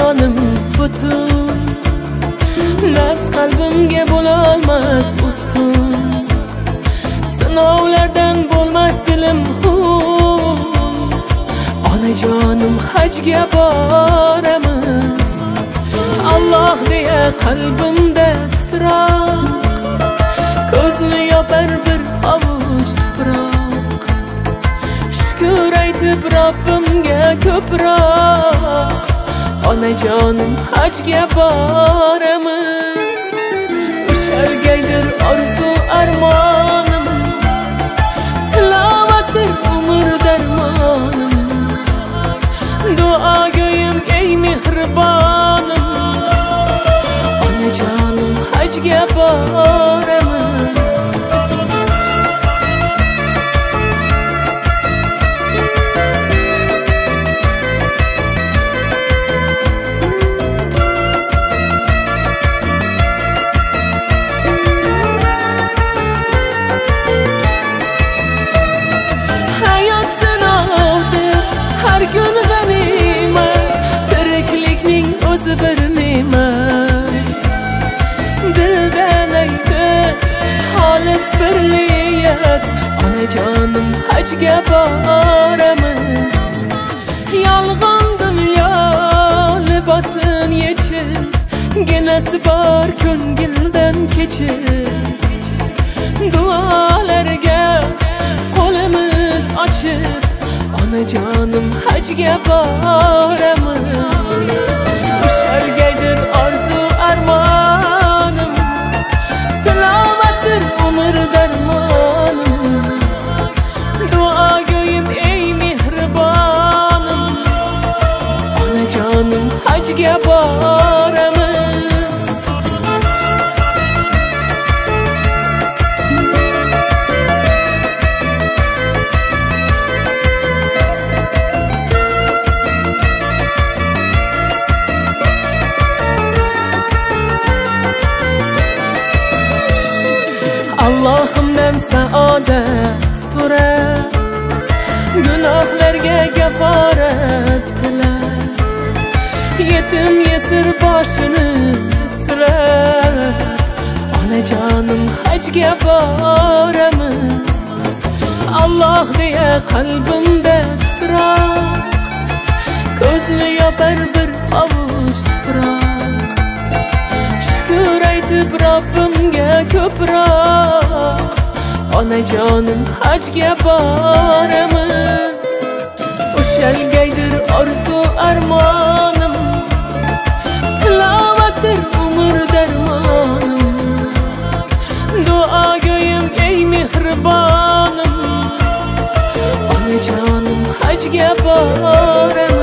jonim butun, nafs qalbimga bo'lolmas ustun. Sinovlardan bo'lmas dilim onajonim hajga boramiz. Alloh deya qalbimda titroq, ko'zni yopar bir hovuch tuproq. Shukr aytib Robbimga ko'proq, onajonim hajga boramiz. Ushalgaydir orzu armonim, tilovatdir umr darmonim. Duogo'yim ey mehribonim, onajonim hajga boramiz. Hayot sinovdir, har kun g'animat, tiriklikning o'zi bir ne'mat. Dildan aytib xolis bir niyat, onajonim hajga boramiz. Yolg'on dunyo libosin yechib, ginasi bor ko'ngildan kechib. Duolarga qo'limiz ochib, onajonim hajga boramiz. Ushalgaydir orzu armonim, tilovatdir umr darmonim. Duogo'yim ey mehribonim, onajonim hajga boramiz. Allohimdan saodat so'rab, gunohlarga kaforat tilab, yetim yesir boshini silab, onajonim hajga boramiz. Alloh deya qalbimda titroq, ko'zni yopar bir hovuch tuproq. Shukr aytib Robbimga ko'proq, onajonim hajga boramiz. Ushalgaydir orzu armonim, tilovatdir umr darmonim. Duogo'yim ey mehribonim, onajonim hajga boramiz.